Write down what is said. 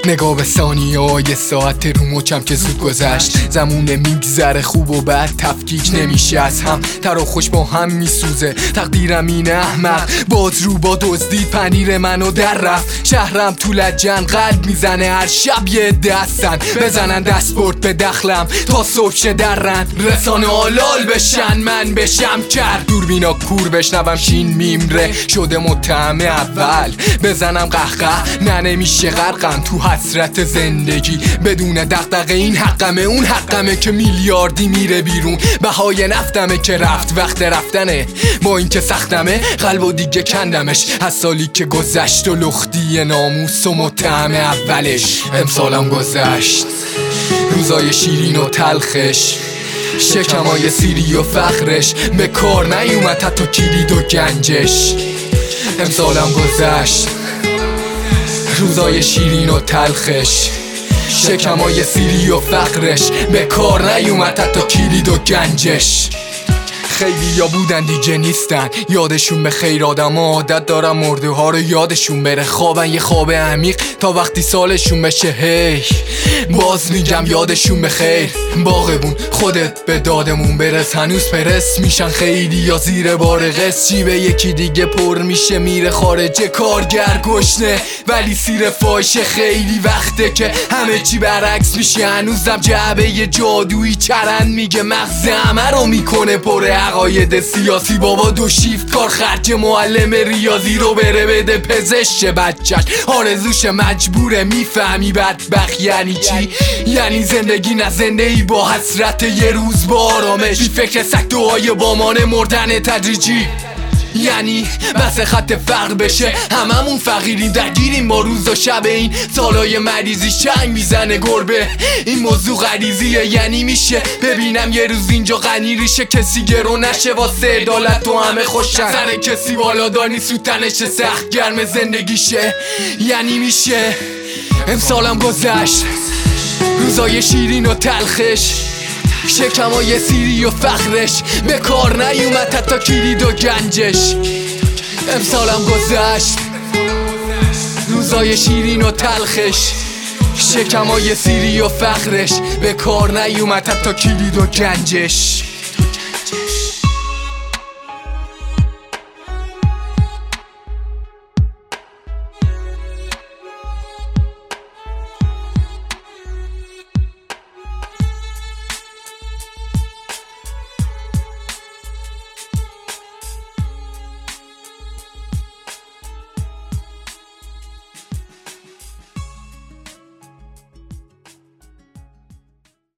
نگاه به ثانیه های ساعت رو مچم که زود گذشت. زمونه میگذره خوب و بد تفکیک نمیشه از هم، تر و خوش با هم میسوزه. تقدیرم اینه احمق باز رو با دزدید پنیر منو در رفت. شهرم تو لجن قلب میزنه هر شب یه دستن بزنن دستبرد به دخلم تا صبح شه درن. رسانه آلال بشن من بشم کرد، دوربینا کور بشنوم شین میمره شده متهم اول. بزنم قهقه نه نمیشه غرقم تو حسرت زندگی بدون دغدغه. این حقمه اون حقمه که میلیاردی میره بیرون، بهای نفتمه که رفت وقت رفتنه. با این که سختمه قلبو دیگه کندمش از سالی که گذشت و لختی ناموس و متهم اولش. امسالم گذشت روزای شیرین و تلخش، شکمای سیری و فخرش به کار نیومد حتی کلید و گنجش. امسالم گذشت روزای شیرین و تلخش، شکمای سیری و فخرش به کار نیومد حتی کلید و گنجش. خیلی یا بودن دیگه نیستن یادشون به خیر، آدم عادت دارم مرده ها رو یادشون بره. خوابن یه خواب عمیق تا وقتی سالشون بشه هی باز میگم یادشون به خیر. باغبون خودت به دادمون برس، هنوز پرس میشن خیلی یا زیر بار قص. جیبه یکی دیگه پر میشه میره خارجه، کارگر گشنه ولی سیر فاشه. خیلی وقته که همه چی برعکس میشه، هنوزم جعبه یه جادویی چرند میگه مغز همه رو میکنه پره. عقاید سیاسی بابا دو شیفت کار خرج معلم ریاضی رو بره بده پزشک بچه‌ش. آرزوش مجبوره میفهمی بدبخت یعنی چی؟ یعنی زندگی نه زندگی با حسرت یه روز با آرامش، بی فکر سگ دعای بامان مردن تدریجی. یعنی بس خط فقر بشه هممون فقیریم درگیریم با روز و شب این سالای مریضی. چنگ میزنه گربه این موضوع غریزیه، یعنی میشه ببینم یه روز اینجا غنی ریشه کسی گرو نشه واسه عدالت تو همه خوشن. سر کسی بالادار نیست رو تنش سخت گرم زندگیشه، یعنی میشه امسالم گذشت روزای شیرین و تلخش، شکمای سیری و فخرش به کار نیومد حتی کلید و گنجش. امسالم گذشت روزای شیرین و تلخش، شکمای سیری و فخرش به کار نیومد حتی کلید و گنجش.